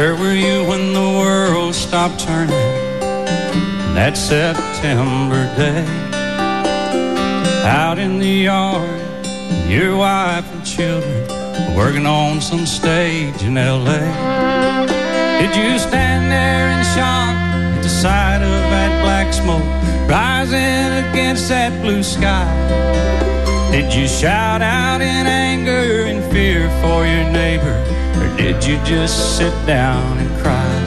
Where were you when the world stopped turning that September day? Out in the yard, your wife and children working on some stage in L.A. Did you stand there in shock at the sight of that black smoke rising against that blue sky? Did you shout out in anger and fear for your neighbor? Or did you just sit down and cry?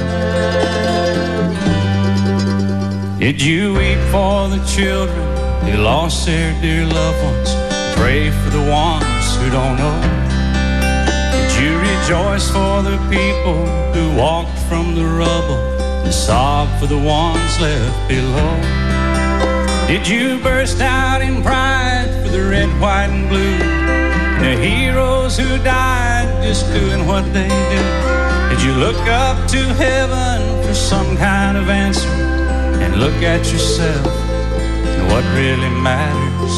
Did you weep for the children who lost their dear loved ones? Pray for the ones who don't know? Did you rejoice for the people who walked from the rubble and sob for the ones left below? Did you burst out in pride for the red, white, and blue, and the heroes who died just doing what they do? Did you look up to heaven for some kind of answer and look at yourself and what really matters?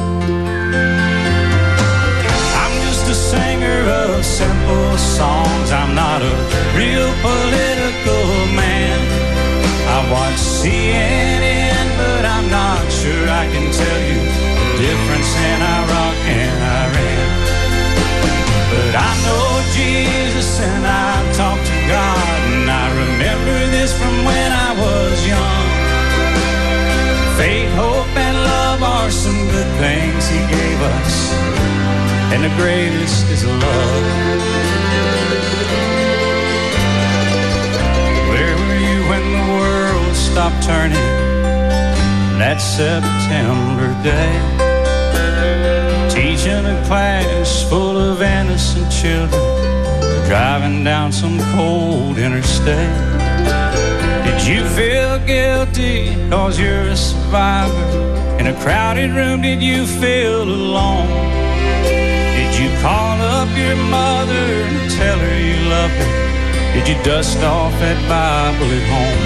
I'm just a singer of simple songs. I'm not a real political man. I watch CNN, but I'm not sure I can tell you the difference in Iraq and Iran. But I know Jesus and I talk to God, and I remember this from when I was young. Faith, hope, and love are some good things He gave us, and the greatest is love. Where were you when the world stopped turning that September day? Teaching a class full of innocent children, driving down some cold interstate. Did you feel guilty cause you're a survivor? In a crowded room, did you feel alone? Did you call up your mother and tell her you loved her? Did you dust off that Bible at home?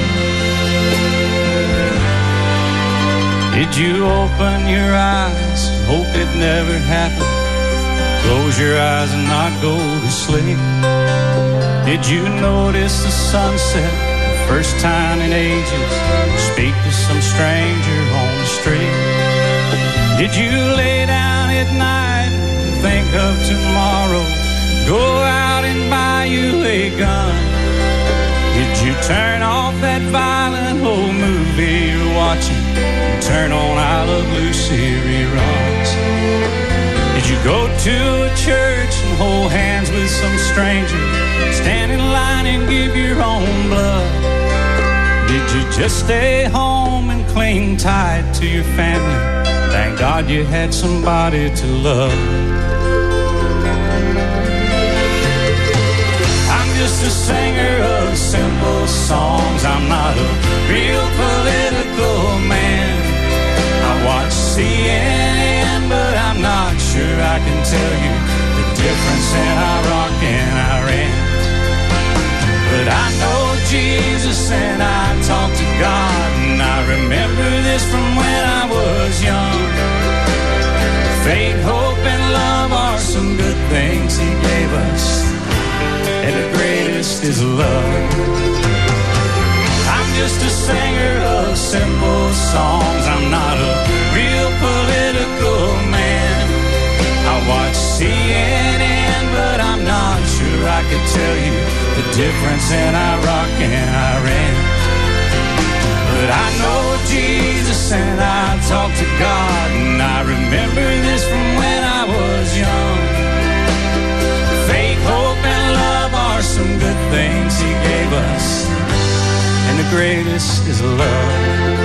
Did you open your eyes and hope it never happened? Close your eyes and not go to sleep. Did you notice the sunset the first time in ages? Speak to some stranger on the street. Did you lay down at night and think of tomorrow? Go out and buy you a gun? Did you turn off that violent old movie you're watching and turn on I Love Lucy reruns? Did you go to a church and hold hands with some stranger, stand in line and give your own blood? Did you just stay home and cling tight to your family? Thank God you had somebody to love. I'm just a singer of simple songs. I'm not a real political man. I watch CNN, but I'm not sure I can tell you the difference in Iraq and Iran. But I know Jesus and I talk to God, and I remember this from when I was young. Faith, hope, and love are some good things He gave us, and the greatest is love. I'm just a singer of simple songs. I'm not a real political man. I watch CNN, but I'm not sure I could tell you the difference in Iraq and Iran. But I know Jesus and I talk to God, and I remember this from when I was young. Faith, hope, and love are some good things He gave us, and the greatest is love.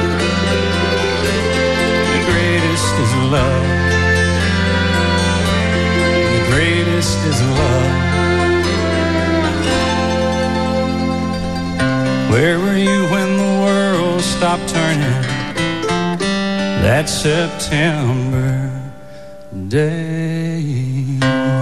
The greatest is love. The greatest is love. Where were you when the world stopped turning that September day?